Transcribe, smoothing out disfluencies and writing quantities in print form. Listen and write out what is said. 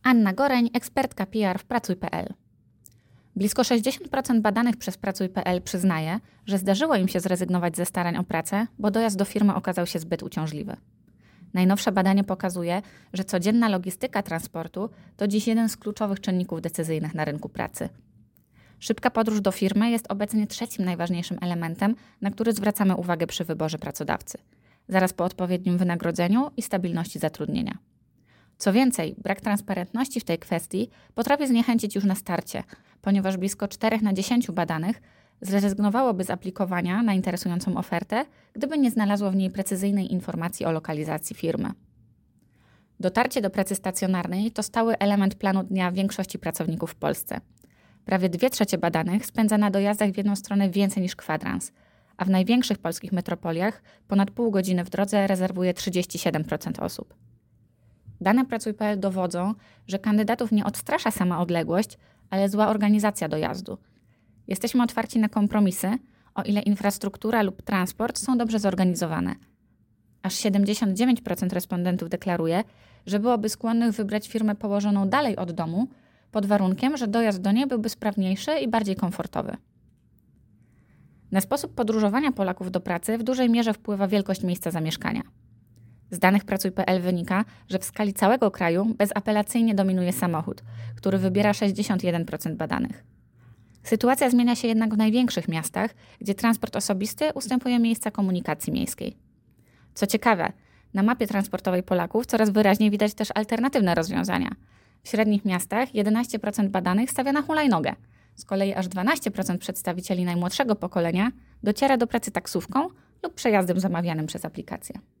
Anna Goreń, ekspertka PR w Pracuj.pl. Blisko 60% badanych przez Pracuj.pl przyznaje, że zdarzyło im się zrezygnować ze starań o pracę, bo dojazd do firmy okazał się zbyt uciążliwy. Najnowsze badanie pokazuje, że codzienna logistyka transportu to dziś jeden z kluczowych czynników decyzyjnych na rynku pracy. Szybka podróż do firmy jest obecnie trzecim najważniejszym elementem, na który zwracamy uwagę przy wyborze pracodawcy, zaraz po odpowiednim wynagrodzeniu i stabilności zatrudnienia. Co więcej, brak transparentności w tej kwestii potrafi zniechęcić już na starcie, ponieważ blisko 4 na 10 badanych zrezygnowałoby z aplikowania na interesującą ofertę, gdyby nie znalazło w niej precyzyjnej informacji o lokalizacji firmy. Dotarcie do pracy stacjonarnej to stały element planu dnia większości pracowników w Polsce. Prawie 2/3 badanych spędza na dojazdach w jedną stronę więcej niż kwadrans, a w największych polskich metropoliach ponad pół godziny w drodze rezerwuje 37% osób. Dane Pracuj.pl dowodzą, że kandydatów nie odstrasza sama odległość, ale zła organizacja dojazdu. Jesteśmy otwarci na kompromisy, o ile infrastruktura lub transport są dobrze zorganizowane. Aż 79% respondentów deklaruje, że byłoby skłonnych wybrać firmę położoną dalej od domu, pod warunkiem, że dojazd do niej byłby sprawniejszy i bardziej komfortowy. Na sposób podróżowania Polaków do pracy w dużej mierze wpływa wielkość miejsca zamieszkania. Z danych Pracuj.pl wynika, że w skali całego kraju bezapelacyjnie dominuje samochód, który wybiera 61% badanych. Sytuacja zmienia się jednak w największych miastach, gdzie transport osobisty ustępuje miejsca komunikacji miejskiej. Co ciekawe, na mapie transportowej Polaków coraz wyraźniej widać też alternatywne rozwiązania. W średnich miastach 11% badanych stawia na hulajnogę. Z kolei aż 12% przedstawicieli najmłodszego pokolenia dociera do pracy taksówką lub przejazdem zamawianym przez aplikację.